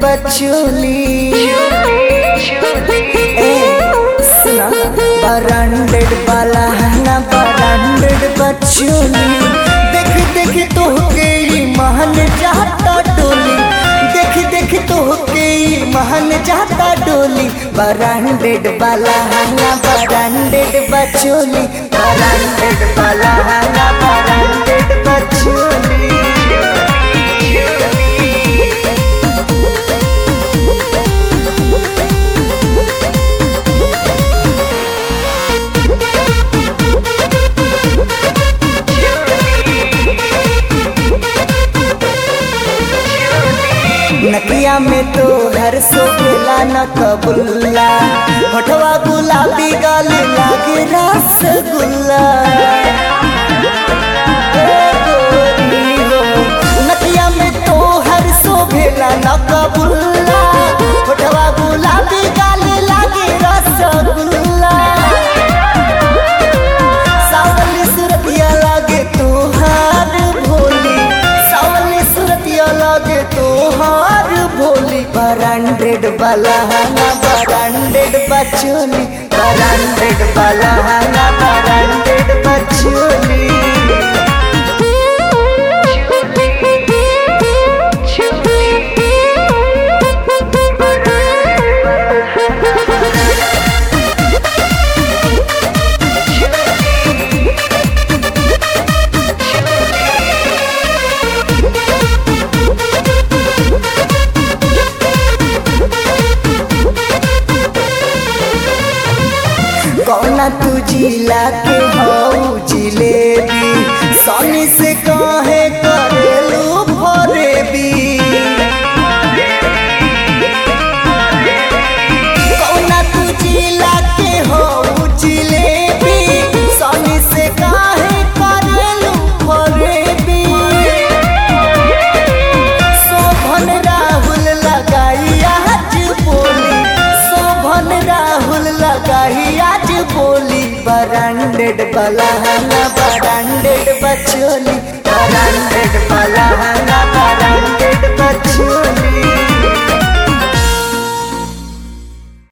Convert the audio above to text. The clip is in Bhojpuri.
बचोली सुना ब्रांडेड वाला है ना ब्रांडेड बचोली। देख देख तो गई महन जाता डोली, देख देख तो गई महन जाता डोली। ब्रांडेड वाला है ना ब्रांडेड बचोली, ब्रांडेड वाला है ना ब्रांडेड बचोली। नकिया में तो हर सो गेला न कबुल्ला, होठवा गुलाबी गाल लागे रसगुल्ला। नकिया में तो हर सो भेला न कबुल्ला, होठवा गुलाबी गाल लागे रसगुल्ला। सावली सुरतिया लागे तोहार भोली, सावली सुरतिया लागे तोहार भोली। ब्रांडेड वाला है ना ब्रांडेड बचोली, ब्रांडेड वाला है ना ब्रांडेड बचोली। कौना तू जिला के हऊ जिलेबी, सोनी से कहे करेलू फरेबी। कौना तू जिला के हऊ जिलेबी, सोनी से कहे करेलू फरेबी। शोभन राहुल लगाई आज बोली, शोभन राहुल लगाई आज बोली। ब्रांडेड वाला है ना ब्रांडेड बचोली, ब्रांडेड वाला है ना ब्रांडेड बचोली।